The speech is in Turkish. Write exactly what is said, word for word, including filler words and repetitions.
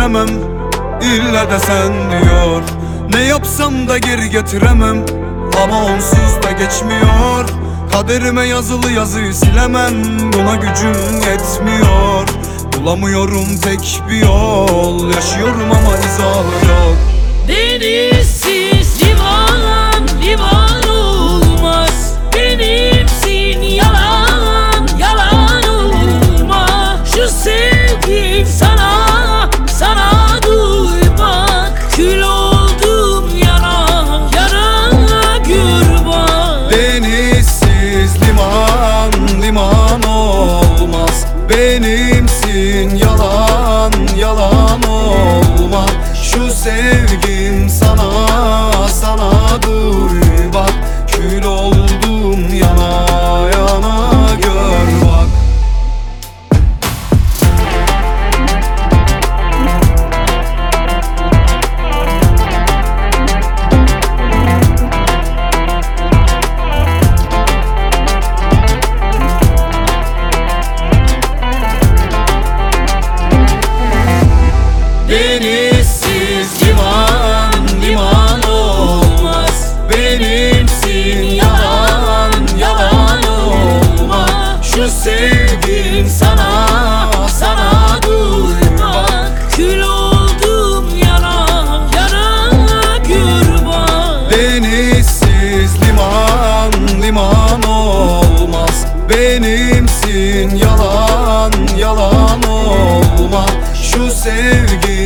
geçiremem, ille de sen diyor. Ne yapsam da geri getiremem, ama onsuz da geçmiyor. Kaderime yazılı yazıyı silemem, buna gücüm yetmiyor. Bulamıyorum tek bir yol, yaşıyorum ama izahı yok. Denizsiz liman, liman olmaz. Benimsin yalan, yalan olma. Şu sevgim sana, sana duymak. Kül oldum yana, yana gör bak. Denizsiz liman, liman olmaz. Benimsin yalan, yalan olma. Şu sevgim sana, sana duy bak. Kül oldum yana, yana gör bak. Denizsiz liman, liman olmaz. Benimsin yalan, yalan olma. Şu sevgim sana, sana duymak. Kül oldum yana, yana gör bak. Denizsiz liman, liman olmaz. Benimsin yalan, yalan olma. Şu sevgim